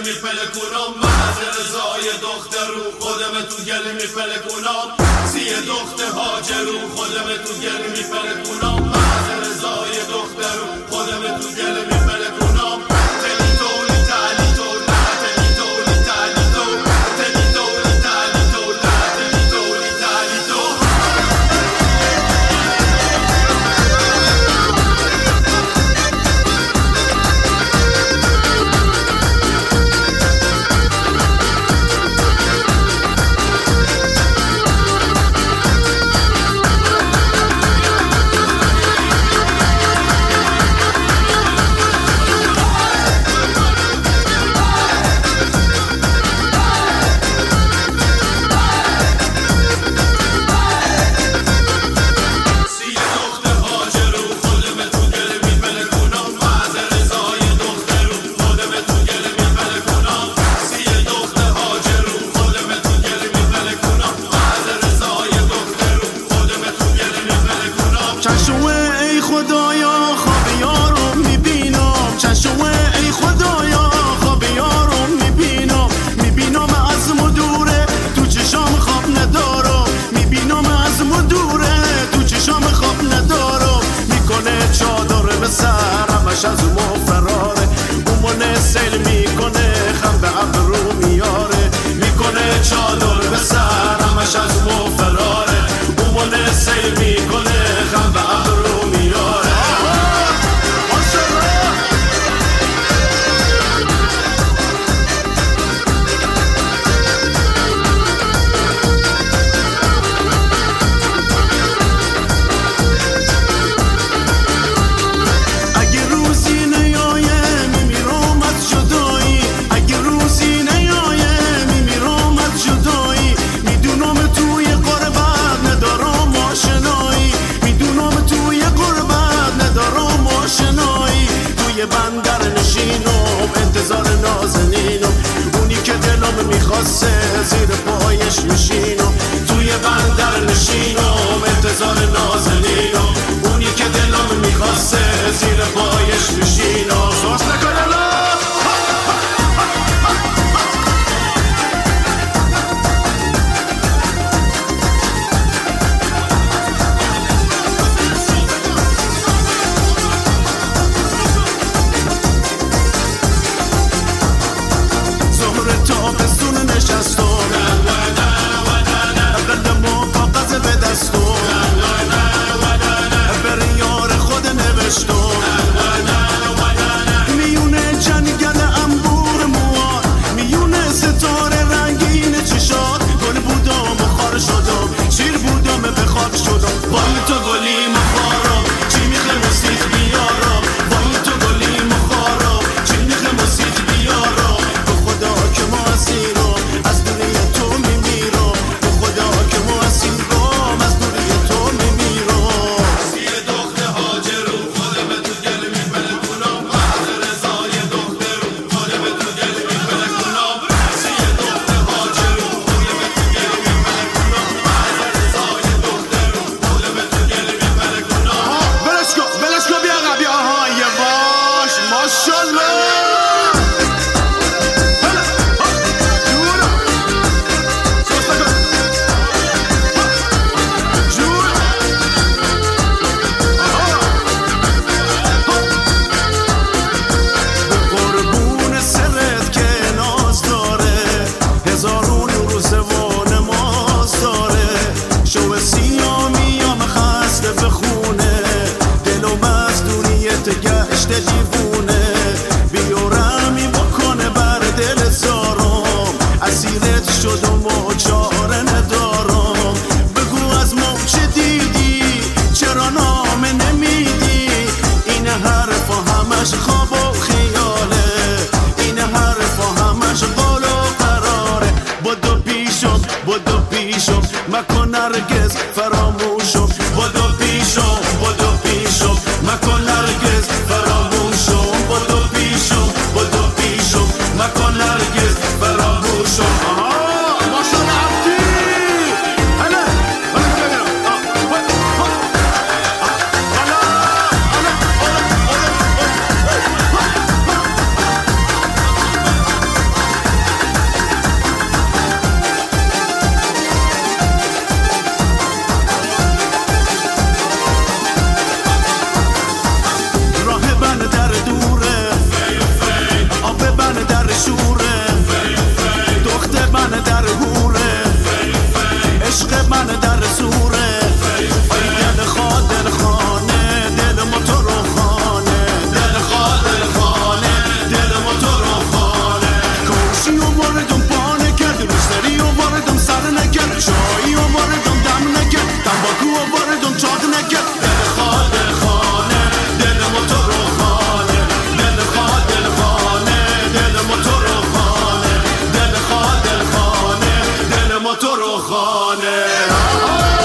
میپلکونم محض رضای دخترو خودم تو گل میپلکونم سی دخت هاجرو خودم تو گل میپلکونم محض رضای دخترو خودم تو گل میپلکونم تلی تولی تعلی تولا تلی تولی تعلی تو تلی تولی تعلی تولا تلی تولی تعلی تو از ما فراره اومونه سیل میکنه خم به ابرو میاره میکنه چادر به سر همش از ما فراره اومونه سیل میکنه خم به ابرو میاره بندر نشینم انتظار نازنینم اونی که دلم میخواسته زیر پایش میشینم توی بندر نشینم انتظار نازنینم اونی که دلم میخواسته زیر پایش میشینم سوش نکنه شدم و چاره ندارم بگو از ما چه دیدی چرا نامه نمیدی این حرفا همش خواب و خیاله این حرفا همش قول و قراره بدو پیشم مکن هرگز فراموشم بدو پیشم مکن هرگز فراموشم بدو پیشم مکن هرگز فراموشم خانه